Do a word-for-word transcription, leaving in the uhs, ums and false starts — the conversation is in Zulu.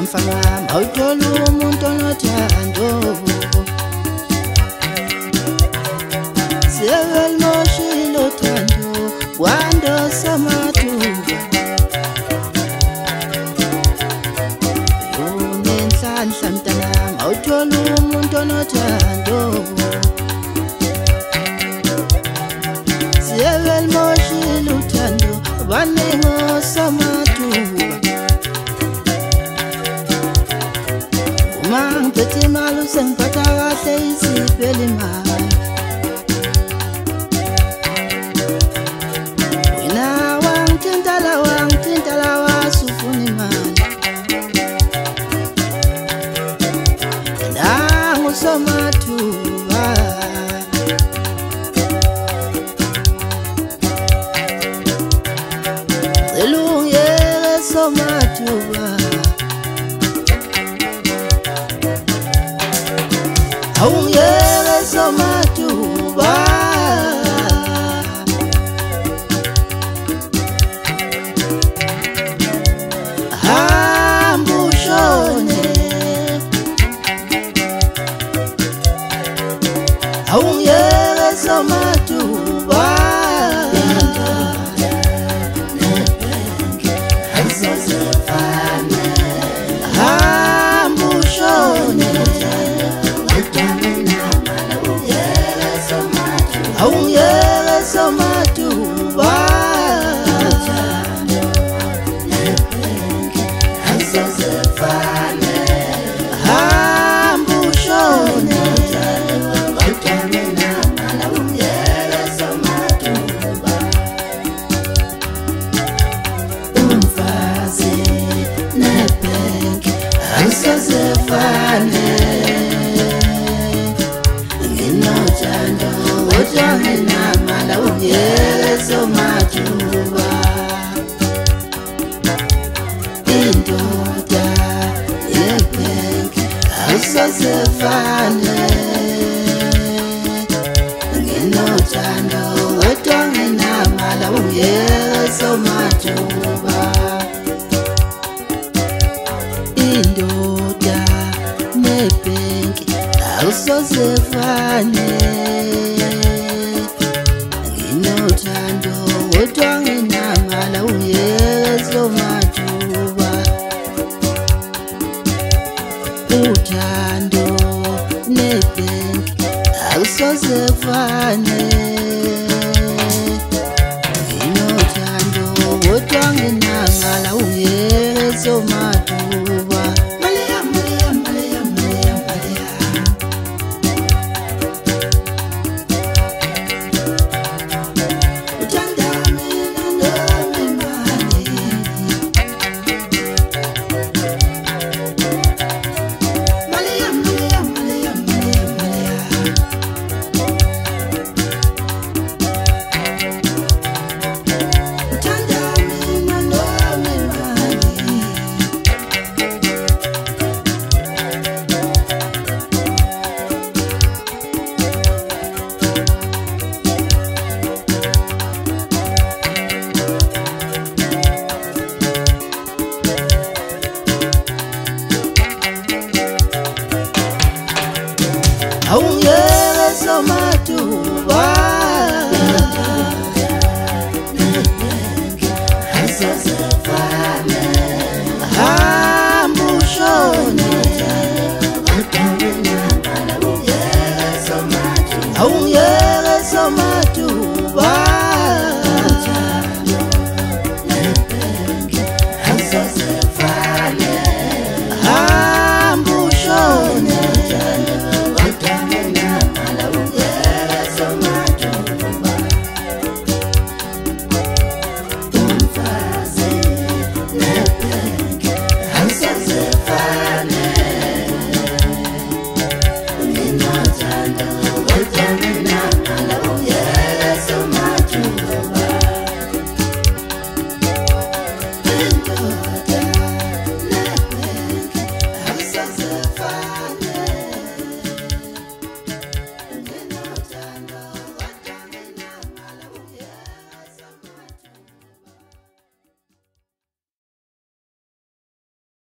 mfana awuthola umuntu onothando Sevelmoshilo uthando Wando samathuba Unenhlanhla mntanami awuthola umuntu onothando Sevelmoshilo uthando Baningo samathuba Mangiphethe imali usengiphatha kahle isiphelile imali Wena wangithintala wangithintala wasufuna imali Nangusomathuba Cela ungiyeke somathuba Awungiyeke somathuba Hamba ushone Awungiyeke somathuba Hamba ushone Awungiyeke somathuba Hamba ushone Umfazi nebhenki ayisozefane Nginothando kodwa nginamali awungiyeke somathuba Indoda yebhenki ayisozefane Nginothando kodwa nginamali awungiyeke somathuba Indoda nebhenki awusozefane Nginothando kodwa nginamali awungiyeke somathuba Uthando nebhenki awusozefane Nginothando kodwa nginamali awungiyeke somathuba Maleya maleya maleya maleya maleya Uthanda mina nami mali Maleya maleya maleya maleya maleya Uthanda mina nami mali Awungiyeke somathuba Ayisozefane